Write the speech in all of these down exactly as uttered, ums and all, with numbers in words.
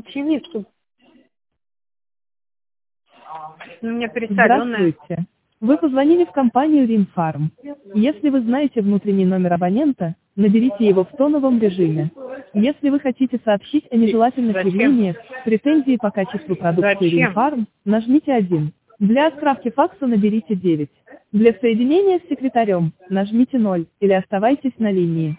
Печеницу. У меня пересоленная. Здравствуйте. Вы позвонили в компанию Ринфарм. Если вы знаете внутренний номер абонента, наберите его в тоновом режиме. Если вы хотите сообщить о нежелательных Зачем? явлениях, претензии по качеству продукции Зачем? Ринфарм, нажмите один. Для отправки факса наберите девять. Для соединения с секретарем, нажмите ноль, или оставайтесь на линии.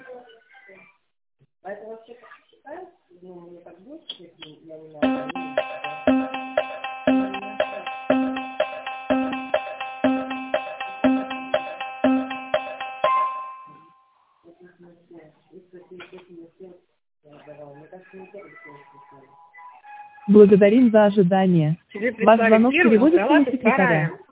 Благодарим за ожидание. Тебе Ваш прислали звонок первую, переводится дала на ты секретаря. вторая.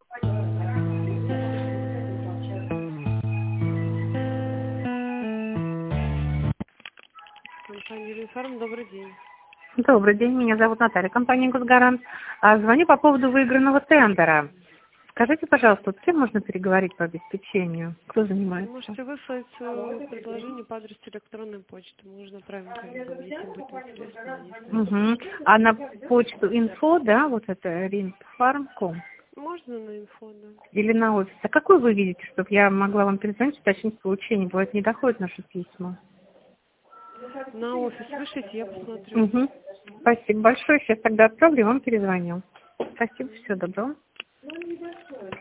Компания Ринфарм, добрый день. Добрый день, меня зовут Наталья, компания «Госгарант». А, Звоню по поводу выигранного тендера. Скажите, пожалуйста, с кем можно переговорить по обеспечению? Кто Вы занимается? можете выслать свое предложение по адресу электронной почты. Мы уже направим коллегам, если будет интересно. Если... Угу. А на почту инфо, да, вот это ринфарм точка ком? Можно на инфо, да. Или на офис? А какой вы видите, чтобы я могла вам перезвонить, уточнить получение? Бывает, не доходят наши письма. На офис вышлите, я посмотрю. Угу. Спасибо большое. Сейчас тогда отправлю и вам перезвоню. Спасибо, всего доброго.